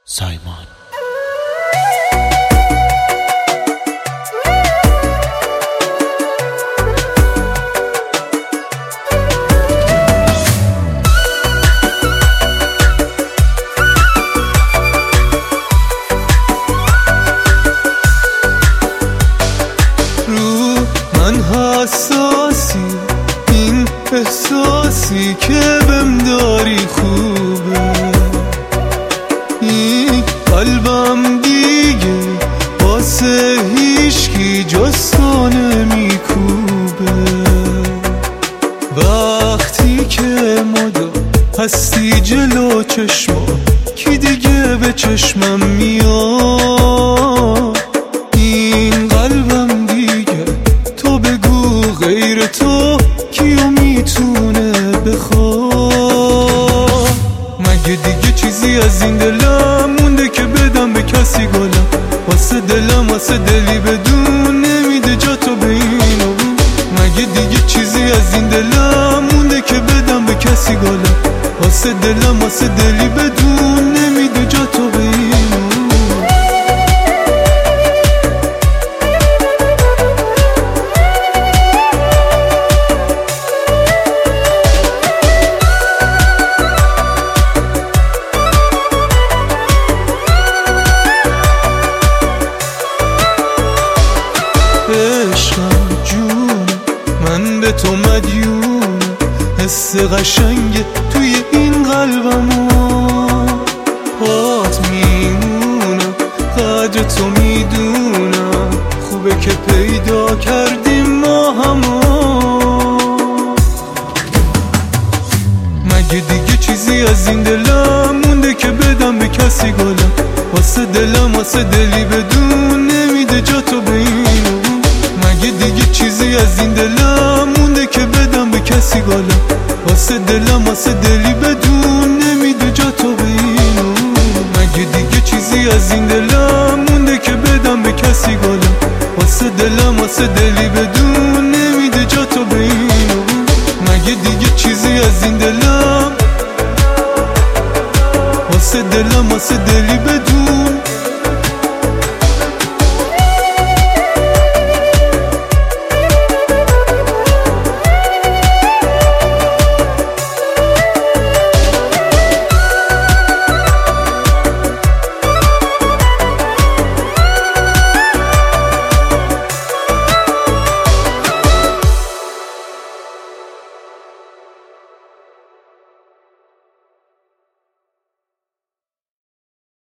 سایمان. من حساسی، این احساسی که بهم داری خوبه، این قلبم دیگه واسه هیچکی جز تو نمیکوبه. وقتی که مدام هستی جلو چشما، کی دیگه به چشمم میاد؟ این قلبم دیگه تو بگو غیر تو کیو میتونه بخواد؟ مگه دیگه چیزی از این دلم مونده که بدم به کسی گلم؟ واسه دلم واسه دلی بدون نمیده جا تو به این و اون. مگه دیگه چیزی از این دلم مونده که بدم به کسی گلم؟ واسه دلم واسه دلی بدون نمیده جا تو به این و اون. عشقم جون من به تو مدیون، حس قشنگ توی این قلبم پات میمونم، قدر تو میدونم، خوبه که پیدا کردیم ما همو. مگه دیگه چیزی از این دلم مونده که بدم به کسی گلم؟ واسه دلم واسه دلی بدون نمیده جا تو به این و اون. مگه دیگه چیزی از این دلم مونده که بدم به کسی گلم؟ واسه دلم واسه دلی بدون نمیده جا تو به این و اون. مگه دیگه چیزی از این دلم مونده که بدم به کسی گلم؟ واسه دلم واسه دلی بدون نمیده جا تو به این و اون. مگه دیگه چیزی از این دلم واسه دلم واسه دلی بدون